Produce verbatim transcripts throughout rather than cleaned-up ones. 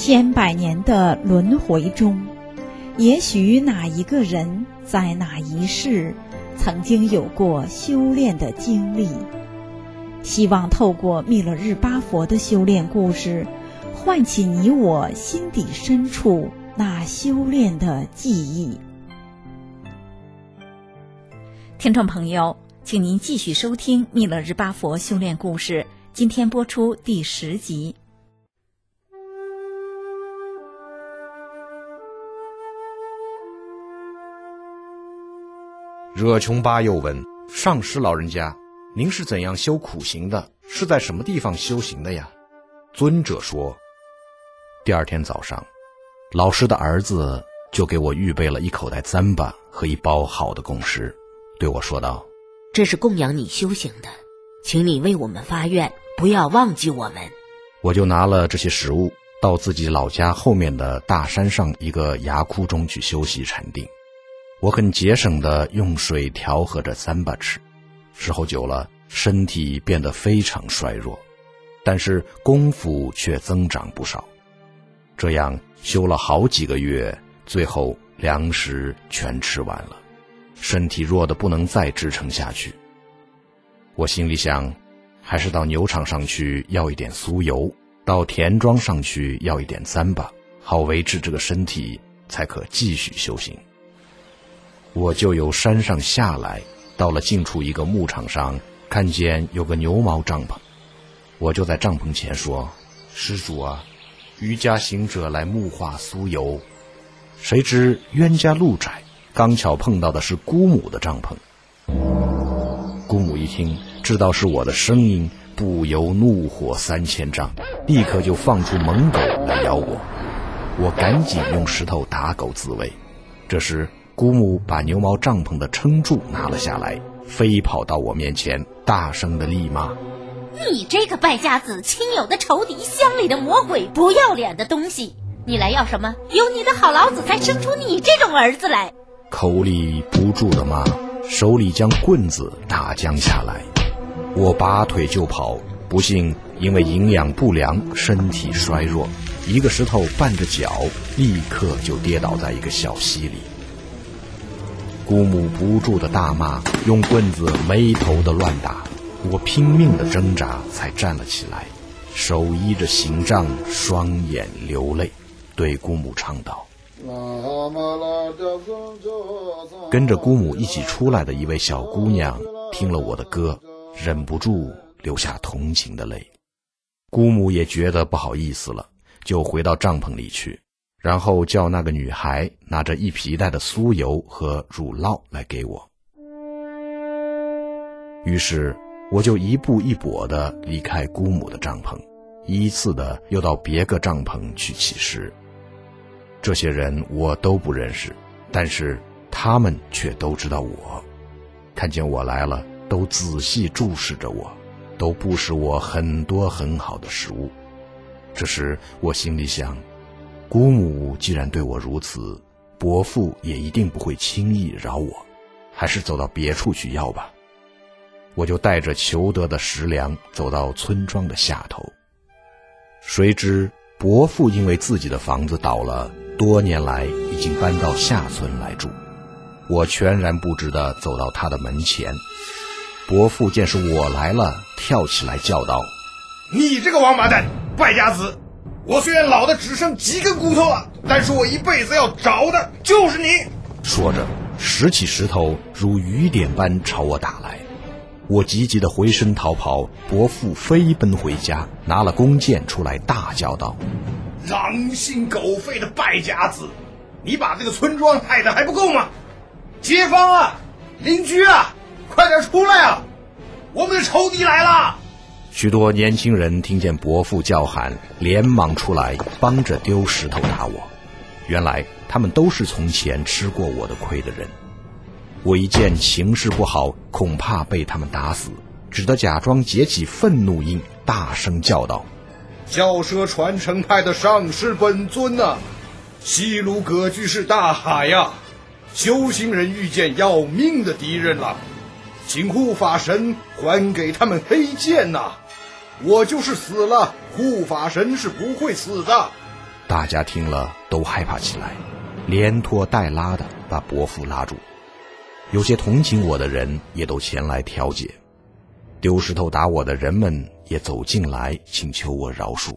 千百年的轮回中，也许哪一个人在哪一世曾经有过修炼的经历，希望透过密勒日巴佛的修炼故事，唤起你我心底深处那修炼的记忆。听众朋友，请您继续收听密勒日巴佛修炼故事，今天播出第十集。 惹琼巴又问：上师老人家，您是怎样修苦行的？是在什么地方修行的呀？尊者说，第二天早上，老师的儿子就给我预备了一口袋糌粑和一包好的供食，对我说道： 这是供养你修行的，请你为我们发愿，不要忘记我们。 我就拿了这些食物到自己老家后面的大山上一个崖窟中去休息禅定。我很节省地用水调和着糌粑吃，时候久了，身体变得非常衰弱，但是功夫却增长不少。这样修了好几个月，最后粮食全吃完了，身体弱得不能再支撑下去。我心里想，还是到牛场上去要一点酥油，到田庄上去要一点糌粑，好维持这个身体，才可继续修行。我就由山上下来，到了近处一个牧场上，看见有个牛毛帐篷，我就在帐篷前说：施主啊，渔家行者来木化酥油。谁知冤家路窄，刚巧碰到的是姑母的帐篷。姑母一听知道是我的声音，不由怒火三千丈，立刻就放出猛狗来咬我。我赶紧用石头打狗自卫。这时姑母把牛毛帐篷的撑柱拿了下来，飞跑到我面前，大声地厉骂： 你这个败家子，亲友的仇敌，乡里的魔鬼，不要脸的东西，你来要什么？有你的好老子才生出你这种儿子来。 口里不住地骂，手里将棍子打将下来。我拔腿就跑，不幸因为营养不良，身体衰弱，一个石头绊着脚，立刻就跌倒在一个小溪里。姑母不住的大骂，用棍子没头的乱打，我拼命的挣扎才站了起来，手依着刑杖，双眼流泪，对姑母唱道。跟着姑母一起出来的一位小姑娘听了我的歌，忍不住流下同情的泪。姑母也觉得不好意思了，就回到帐篷里去，然后叫那个女孩拿着一皮袋的酥油和乳酪来给我。于是我就一步一跛地离开姑母的帐篷，依次的又到别个帐篷去乞食。这些人我都不认识，但是他们却都知道我。看见我来了，都仔细注视着我，都布施我很多很好的食物。这时我心里想，姑母既然对我如此，伯父也一定不会轻易饶我，还是走到别处去要吧。我就带着求得的食粮走到村庄的下头。谁知伯父因为自己的房子倒了，多年来已经搬到下村来住。我全然不知地走到他的门前，伯父见是我来了，跳起来叫道： 你这个王八蛋，败家子！我虽然老的只剩几根骨头了，但是我一辈子要找的就是你。 说着拾起石头如雨点般朝我打来。我急急地回身逃跑，伯父飞奔回家，拿了弓箭出来，大叫道： 狼心狗肺的败家子，你把这个村庄害得还不够吗？街坊啊，邻居啊，快点出来啊，我们的仇敌来了！ 许多年轻人听见伯父叫喊，连忙出来帮着丢石头打我。原来他们都是从前吃过我的亏的人。我一见情势不好，恐怕被他们打死，只得假装结起愤怒印，大声叫道： 教舍传承派的上师本尊啊，西鲁葛居是大海呀、啊，修行人遇见要命的敌人了，请护法神还给他们黑剑呐、啊！我就是死了，护法神是不会死的。 大家听了都害怕起来，连拖带拉的把伯父拉住。有些同情我的人也都前来调解，丢石头打我的人们也走进来请求我饶恕。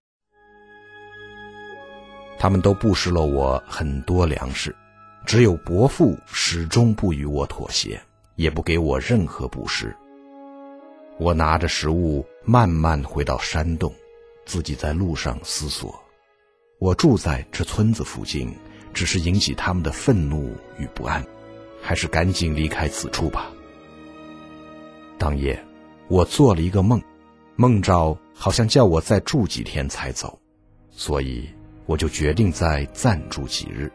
他们都布施了我很多粮食，只有伯父始终不与我妥协，也不给我任何布施。我拿着食物慢慢回到山洞，自己在路上思索，我住在这村子附近，只是引起他们的愤怒与不安，还是赶紧离开此处吧。当夜，我做了一个梦，梦兆好像叫我再住几天才走，所以我就决定再暂住几日。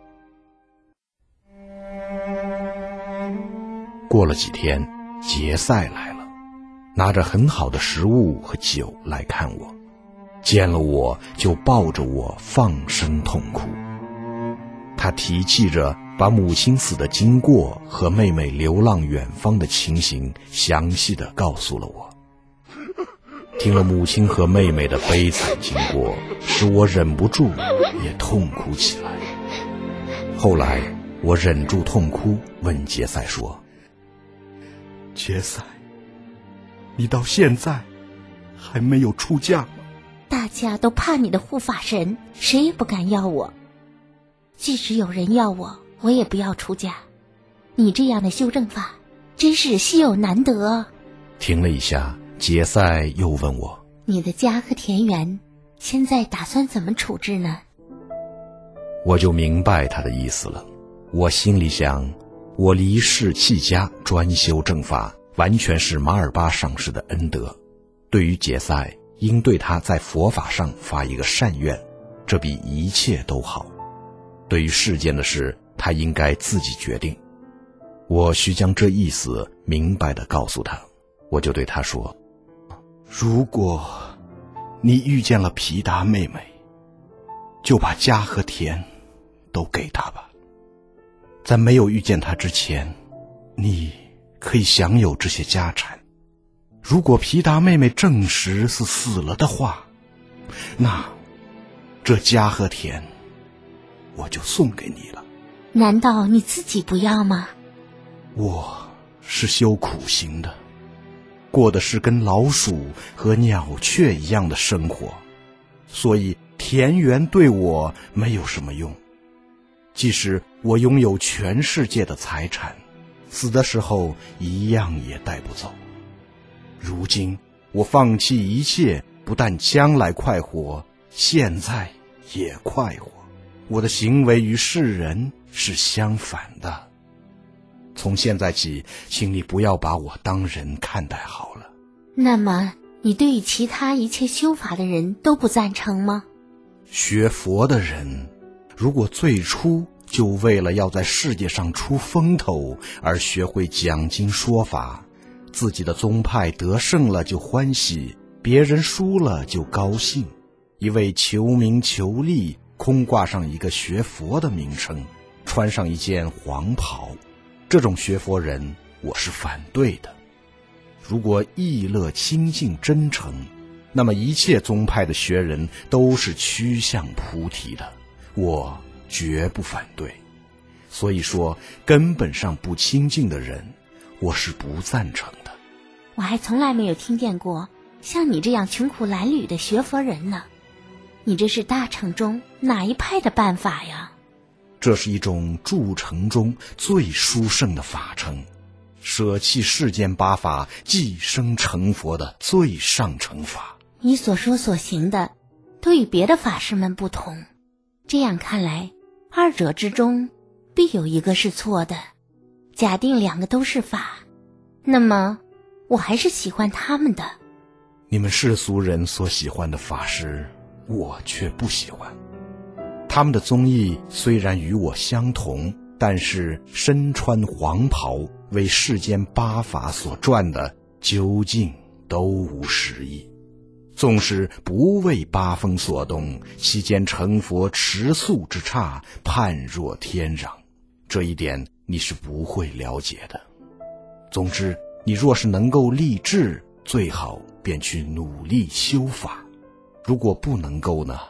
过了几天，杰赛来了，拿着很好的食物和酒来看我，见了我就抱着我放声痛哭。他提气着把母亲死的经过和妹妹流浪远方的情形详细地告诉了我。听了母亲和妹妹的悲惨经过，使我忍不住也痛哭起来。后来我忍住痛哭，问杰赛说： 杰赛，你到现在还没有出嫁吗？ 大家都怕你的护法神，谁也不敢要我。即使有人要我，我也不要出家。你这样的修正法真是稀有难得。 停了一下，杰赛又问我： 你的家和田园现在打算怎么处置呢？ 我就明白他的意思了。我心里想，我离世弃家专修正法，完全是马尔巴上师的恩德。对于杰赛，应对他在佛法上发一个善愿，这比一切都好。对于世间的事，他应该自己决定。我需将这意思明白地告诉他。我就对他说： 如果你遇见了皮达妹妹，就把家和田都给她吧。在没有遇见她之前，你可以享有这些家产。如果皮达妹妹证实是死了的话，那这家和田我就送给你了。 难道你自己不要吗？ 我是修苦行的，过的是跟老鼠和鸟雀一样的生活，所以田园对我没有什么用。即使我拥有全世界的财产，死的时候一样也带不走。如今我放弃一切，不但将来快活，现在也快活。我的行为与世人是相反的。从现在起，请你不要把我当人看待好了。 那么你对于其他一切修法的人都不赞成吗？ 学佛的人，如果最初就为了要在世界上出风头而学会讲经说法，自己的宗派得胜了就欢喜，别人输了就高兴，一味求名求利，空挂上一个学佛的名称，穿上一件黄袍，这种学佛人我是反对的。如果意乐清净真诚，那么一切宗派的学人都是趋向菩提的，我绝不反对。所以说，根本上不清净的人，我是不赞成的。 我还从来没有听见过像你这样穷苦褴褛的学佛人呢。你这是大乘中哪一派的办法呀？ 这是一种诸乘中最殊胜的法乘，舍弃世间八法，即生成佛的最上乘法。 你所说所行的都与别的法师们不同，这样看来，二者之中必有一个是错的。假定两个都是法，那么我还是喜欢他们的。 你们世俗人所喜欢的法师，我却不喜欢。他们的宗义虽然与我相同，但是身穿黄袍，为世间八法所转的，究竟都无实意。纵使不为八风所动，其间成佛持素之差，判若天壤。这一点你是不会了解的。总之，你若是能够立志，最好便去努力修法。如果不能够呢，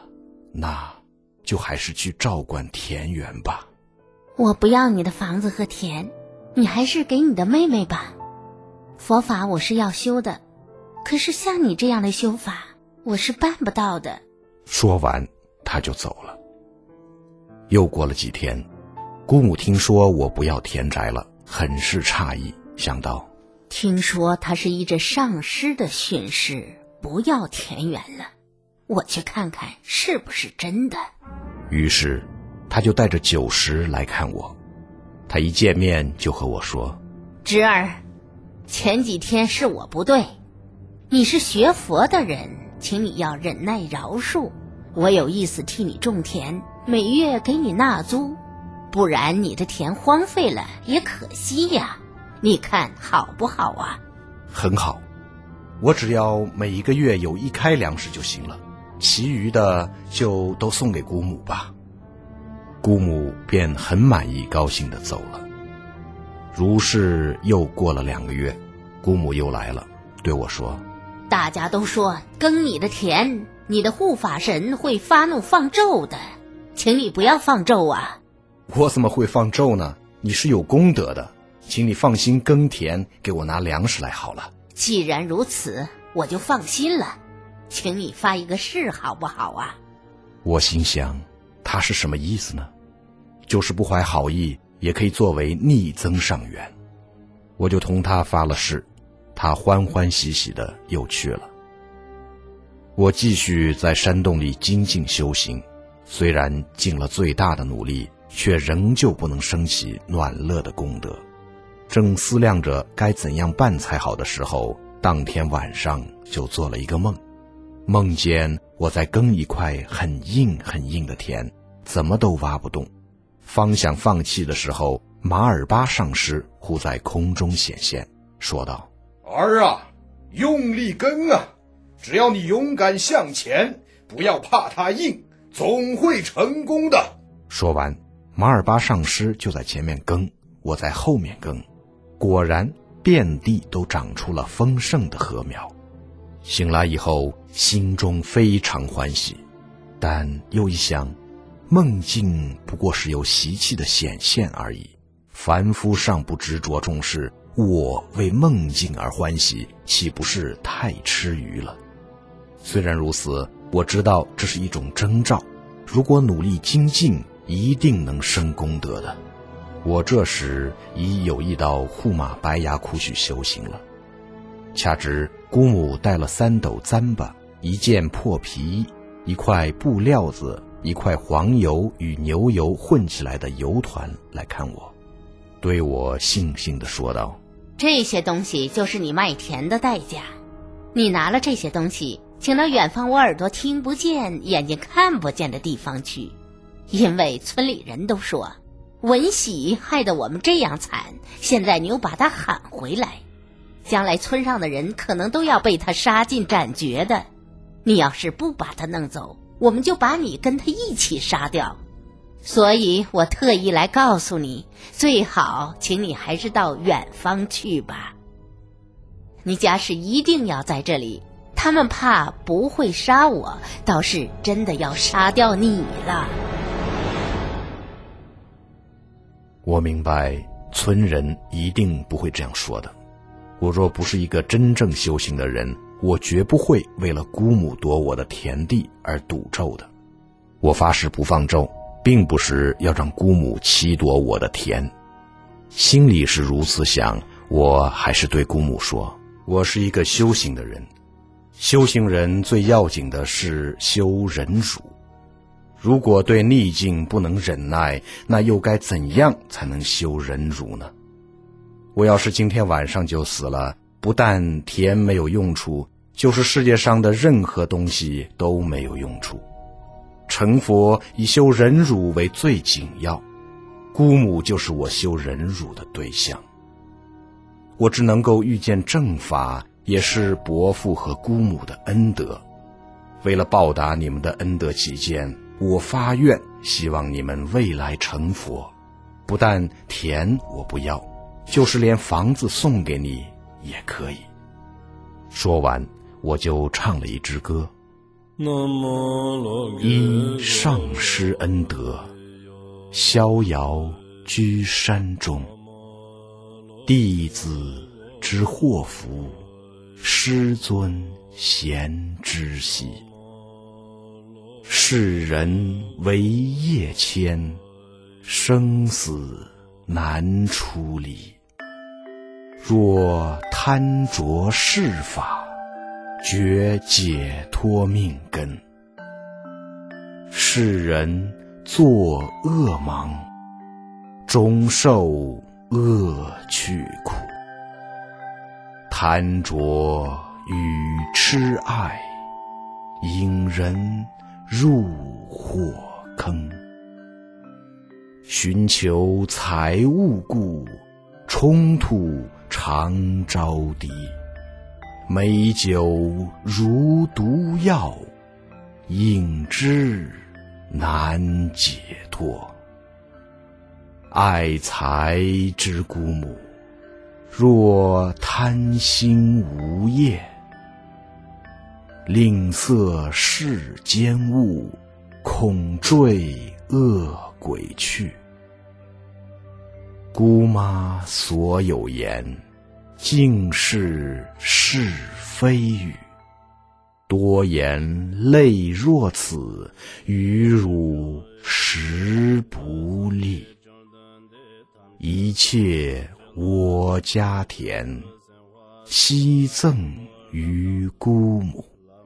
那就还是去照管田园吧。 我不要你的房子和田，你还是给你的妹妹吧。佛法我是要修的，可是像你这样的修法，我是办不到的。 说完，他就走了。又过了几天，姑母听说我不要田宅了，很是诧异，想到听说他是依着上师的训示，不要田园了，我去看看是不是真的。 于是他就带着酒食来看我。他一见面就和我说， 侄儿，前几天是我不对，你是学佛的人，请你要忍耐饶恕，我有意思替你种田，每月给你纳租，不然你的田荒废了也可惜呀，你看好不好啊？ 很好，我只要每一个月有一开粮食就行了，其余的就都送给姑母吧。姑母便很满意，高兴地走了。如是又过了两个月，姑母又来了，对我说， 大家都说耕你的田，你的护法神会发怒放咒的，请你不要放咒啊。 我怎么会放咒呢？你是有功德的，请你放心耕田，给我拿粮食来好了。 既然如此，我就放心了，请你发一个誓好不好啊？ 我心想，他是什么意思呢？就是不怀好意，也可以作为逆增上缘。我就同他发了誓，他欢欢喜喜的又去了。我继续在山洞里精进修行，虽然尽了最大的努力，却仍旧不能升起暖乐的功德。正思量着该怎样办才好的时候，当天晚上就做了一个梦，梦见我在耕一块很硬很硬的田，怎么都挖不动。方想放弃的时候，马尔巴上师忽在空中显现，说道， 儿啊，用力耕啊，只要你勇敢向前，不要怕它硬，总会成功的。 说完，马尔巴上师就在前面耕，我在后面耕，果然遍地都长出了丰盛的禾苗。醒来以后，心中非常欢喜，但又一想，梦境不过是由习气的显现而已，凡夫尚不执着重视，我为梦境而欢喜，岂不是太痴愚了？虽然如此，我知道这是一种征兆，如果努力精进，一定能生功德的。我这时已有意到护马白崖窟去修行了。恰值姑母带了三斗糌粑，一件破皮衣，一块布料子，一块黄油与牛油混起来的油团来看我，对我悻悻地说道， 这些东西就是你卖田的代价，你拿了这些东西，请到远方我耳朵听不见眼睛看不见的地方去，因为村里人都说文喜害得我们这样惨，现在你又把他喊回来，将来村上的人可能都要被他杀尽斩绝的，你要是不把他弄走，我们就把你跟他一起杀掉。所以我特意来告诉你，最好请你还是到远方去吧。你假使一定要在这里，他们怕不会杀我，倒是真的要杀掉你了。 我明白村人一定不会这样说的，我若不是一个真正修行的人，我绝不会为了姑母夺我的田地而赌咒的。我发誓不放咒，并不是要让姑母欺夺我的田，心里是如此想，我还是对姑母说，我是一个修行的人，修行人最要紧的是修忍辱。如果对逆境不能忍耐，那又该怎样才能修忍辱呢？我要是今天晚上就死了，不但田没有用处，就是世界上的任何东西都没有用处。成佛以修忍辱为最紧要，姑母就是我修忍辱的对象。我只能够遇见正法，也是伯父和姑母的恩德。为了报答你们的恩德起见，我发愿希望你们未来成佛，不但田我不要，就是连房子送给你也可以。说完，我就唱了一支歌。 因上师恩德，逍遥居山中，弟子之祸福，师尊贤知悉。世人为业牵，生死难出离。若贪着世法，绝解脱命根。世人作恶忙，终受恶趣苦。贪着与痴爱，引人入祸坑。寻求财物故，冲突常招敌。美酒如毒药，饮之难解脱。爱财之姑母，若贪心无业，吝啬世间物，恐坠恶鬼去。姑妈所有言，尽是是非语。多言类若此，于汝实不利。一切我家田，悉赠于姑母。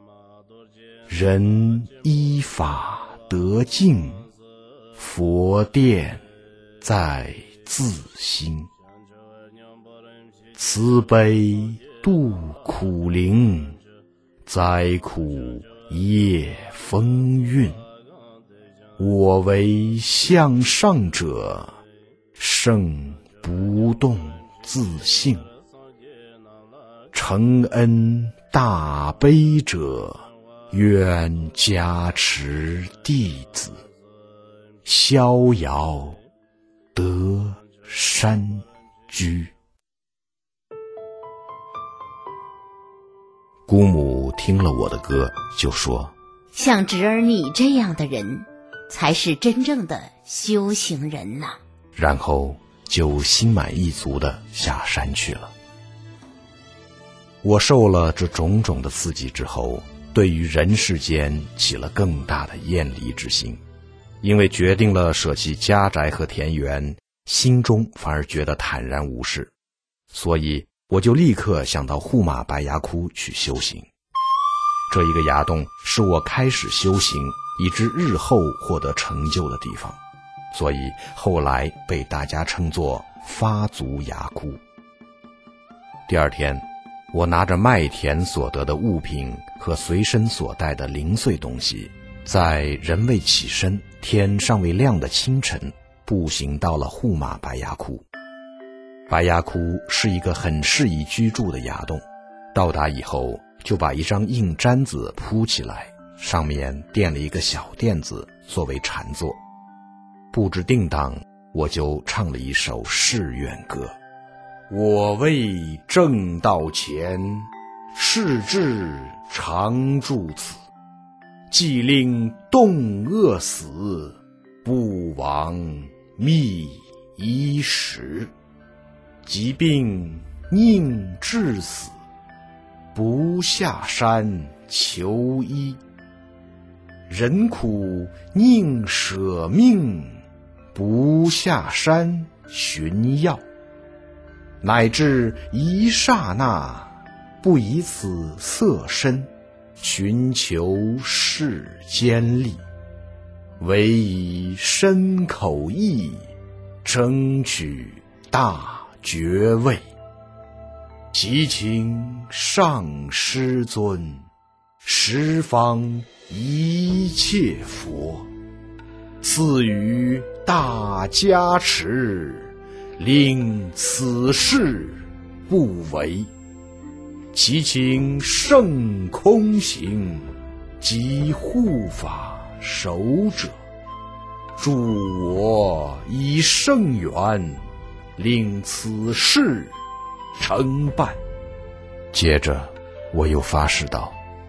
人依法得净，佛殿在自心。慈悲度苦灵，灾苦业风韵。我为向上者，圣不动自性。承恩大悲者，愿加持弟子，逍遥得山居。姑母听了我的歌，就说： 像侄儿你这样的人，才是真正的修行人呐。 然后就心满意足地下山去了。我受了这种种的刺激之后，对于人世间起了更大的厌离之心，因为决定了舍弃家宅和田园，心中反而觉得坦然无事，所以我就立刻想到护马白崖窟去修行。这一个崖洞是我开始修行以致日后获得成就的地方，所以后来被大家称作发足崖窟。第二天，我拿着麦田所得的物品和随身所带的零碎东西，在人未起身，天尚未亮的清晨，步行到了护马白崖窟。白崖窟是一个很适宜居住的崖洞，到达以后就把一张硬毡子铺起来，上面垫了一个小垫子作为禅坐。布置定当，我就唱了一首誓愿歌：我为正道前，誓志常住此。既令冻饿死，不枉觅衣食。疾病宁致死，不下山求医。人苦宁舍命，不下山寻药。乃至一刹那，不以此色身，寻求世间利。唯以身口意，争取大觉位。祈请上师尊，十方一切佛，赐予大加持，令此事不为。祈请圣空行及护法守者，助我以圣缘，令此事成办。接着我又发誓道：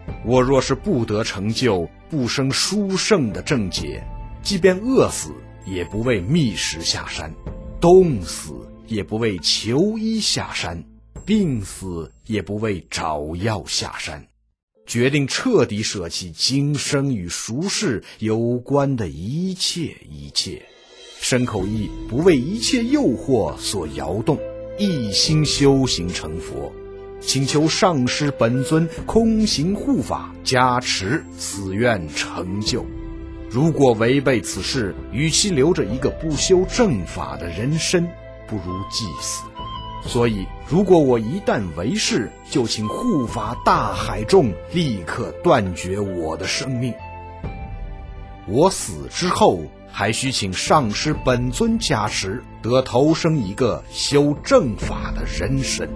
我若是不得成就，不生殊胜的正解，即便饿死，也不为觅食下山；冻死，也不为求医下山；病死，也不为找药下山。决定彻底舍弃今生与俗世有关的一切一切，身口意不为一切诱惑所摇动，一心修行成佛，请求上师本尊空行护法加持此愿成就。如果违背此事，与其留着一个不修正法的人身，不如祭死。所以如果我一旦违誓，就请护法大海众立刻断绝我的生命。我死之后，还需请上师本尊加持，得投生一个修正法的人身。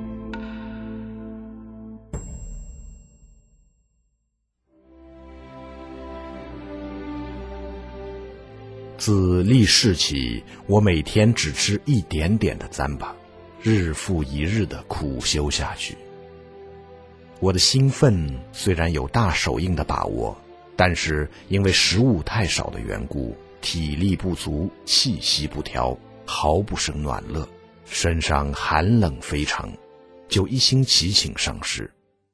自立世起，我每天只吃一点点的糌粑，日复一日的苦修下去。我的兴奋虽然有大手印的把握，但是因为食物太少的缘故，体力不足，气息不调，毫不生暖乐，身上寒冷非常，就一心祈请上师。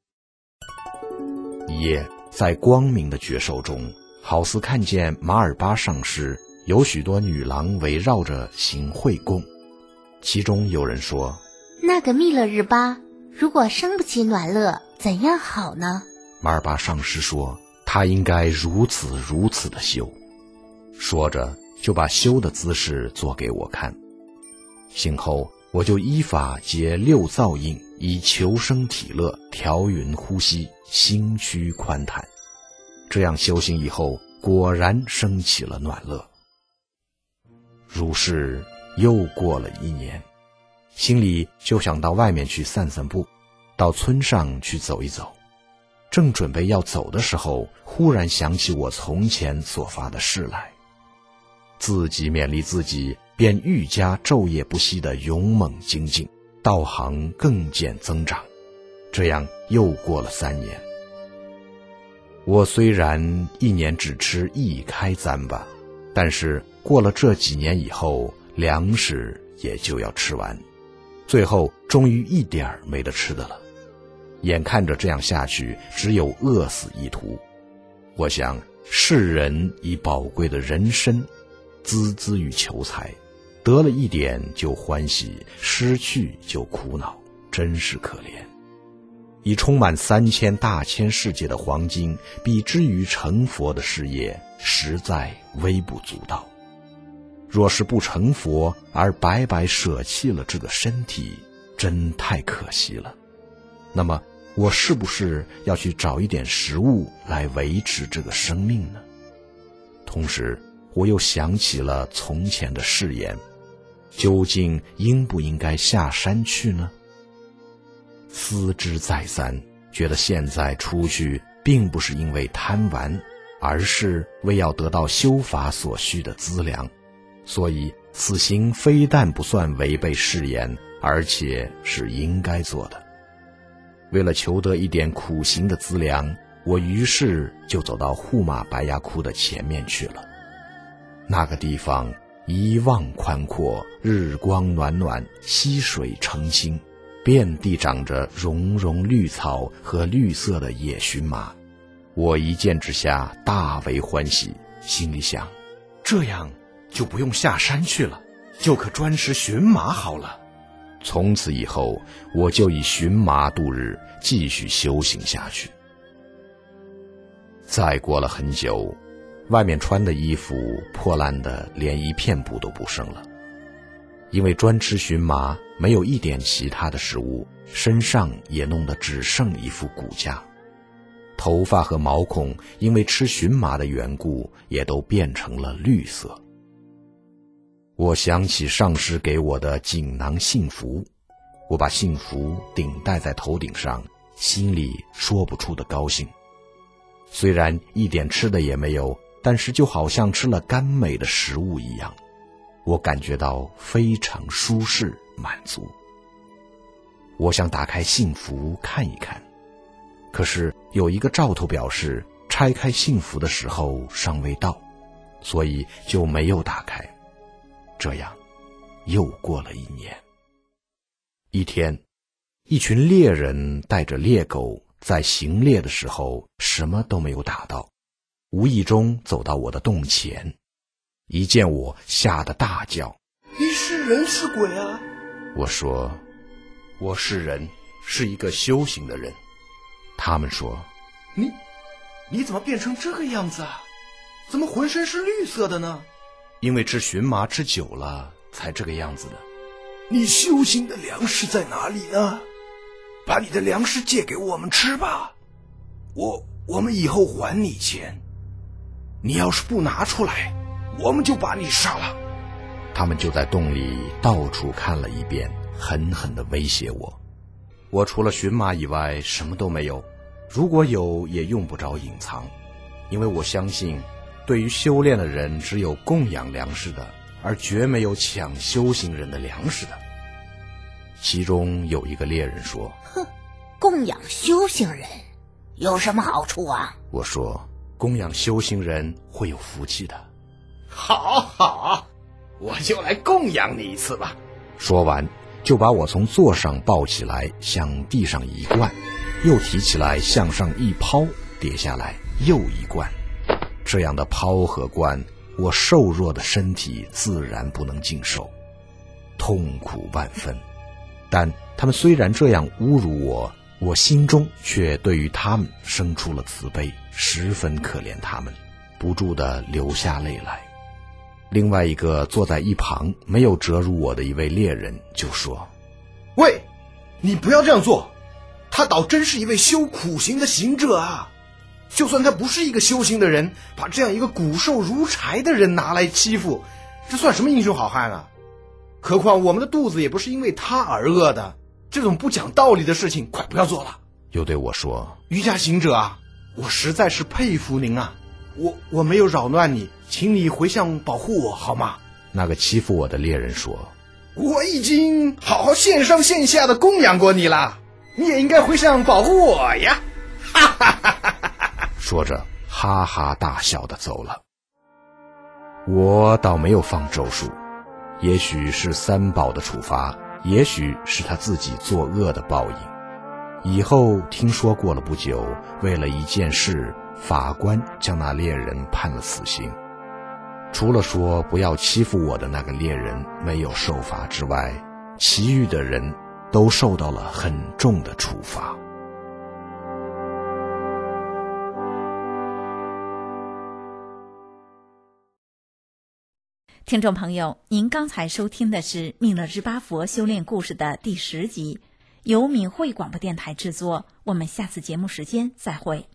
一夜在光明的觉受中，好似看见马尔巴上师有许多女郎围绕着行惠供，其中有人说， 那个密勒日巴如果生不起暖乐，怎样好呢？ 马尔巴上师说，他应该如此如此的修。说着就把修的姿势做给我看。醒后我就依法结六造印，以求生体乐，调匀呼吸，心躯宽坦。这样修行以后，果然升起了暖乐。如是又过了一年，心里就想到外面去散散步，到村上去走一走。正准备要走的时候，忽然想起我从前所发的誓来，自己勉励自己，便愈加昼夜不息的勇猛精进，道行更见增长。这样又过了三年。我虽然一年只吃一开糌粑，但是过了这几年以后，粮食也就要吃完，最后终于一点儿没得吃的了。眼看着这样下去，只有饿死一途。我想世人以宝贵的人身孜孜于求财，得了一点就欢喜，失去就苦恼，真是可怜。以充满三千大千世界的黄金比之于成佛的事业，实在微不足道。若是不成佛而白白舍弃了这个身体，真太可惜了。那么我是不是要去找一点食物来维持这个生命呢？同时我又想起了从前的誓言，究竟应不应该下山去呢？思之再三，觉得现在出去并不是因为贪玩，而是为要得到修法所需的资粮，所以此行非但不算违背誓言，而且是应该做的。为了求得一点苦行的资粮，我于是就走到护马白崖窟的前面去了。那个地方一望宽阔，日光暖暖，溪水澄清，遍地长着茸茸绿草和绿色的野荨麻。我一见之下大为欢喜，心里想，这样就不用下山去了，就可专食荨麻好了。从此以后，我就以荨麻度日，继续修行下去。再过了很久，外面穿的衣服破烂的连一片布都不剩了。因为专吃荨麻，没有一点其他的食物，身上也弄得只剩一副骨架。头发和毛孔因为吃荨麻的缘故，也都变成了绿色。我想起上师给我的锦囊信符，我把信符顶戴在头顶上，心里说不出的高兴。虽然一点吃的也没有，但是就好像吃了甘美的食物一样，我感觉到非常舒适满足。我想打开信符看一看， 可是有一个兆头表示拆开信符的时候尚未到，所以就没有打开。这样又过了一年。一天，一群猎人带着猎狗在行猎的时候什么都没有打到，无意中走到我的洞前，一见我吓得大叫： 你是人是鬼啊？ 我说我是人，是一个修行的人。他们说你你怎么变成这个样子啊？怎么浑身是绿色的呢？ 因为吃荨麻吃久了才这个样子的。 你修行的粮食在哪里呢？把你的粮食借给我们吃吧，我我们以后还你钱。你要是不拿出来，我们就把你杀了。 他们就在洞里到处看了一遍，狠狠地威胁我。我除了荨麻以外什么都没有，如果有也用不着隐藏，因为我相信对于修炼的人只有供养粮食的，而绝没有抢修行人的粮食的。其中有一个猎人说： 哼，供养修行人有什么好处啊？ 我说：供养修行人会有福气的。 好好，我就来供养你一次吧。 说完就把我从座上抱起来向地上一灌，又提起来向上一抛，跌下来又一灌。这样的抛和灌，我瘦弱的身体自然不能经受，痛苦万分。但他们虽然这样侮辱我，我心中却对于他们生出了慈悲，十分可怜他们，不住地流下泪来。另外一个坐在一旁没有折辱我的一位猎人就说： 喂，你不要这样做，他倒真是一位修苦行的行者啊！就算他不是一个修行的人，把这样一个骨瘦如柴的人拿来欺负，这算什么英雄好汉啊？何况我们的肚子也不是因为他而饿的，这种不讲道理的事情快不要做了。 又对我说： 瑜伽行者啊，我实在是佩服您啊，我我没有扰乱你，请你回向保护我好吗？ 那个欺负我的猎人说： 我已经好好线上线下的供养过你了，你也应该回向保护我呀！哈哈哈哈哈！ 说着哈哈大笑地走了。我倒没有放咒术，也许是三宝的处罚，也许是他自己作恶的报应。以后听说过了不久，为了一件事，法官将那猎人判了死刑。除了说不要欺负我的那个猎人没有受罚之外，其余的人都受到了很重的处罚。 听众朋友，您刚才收听的是《密勒日巴佛修炼故事》的第十集，由敏慧广播电台制作。我们下次节目时间再会。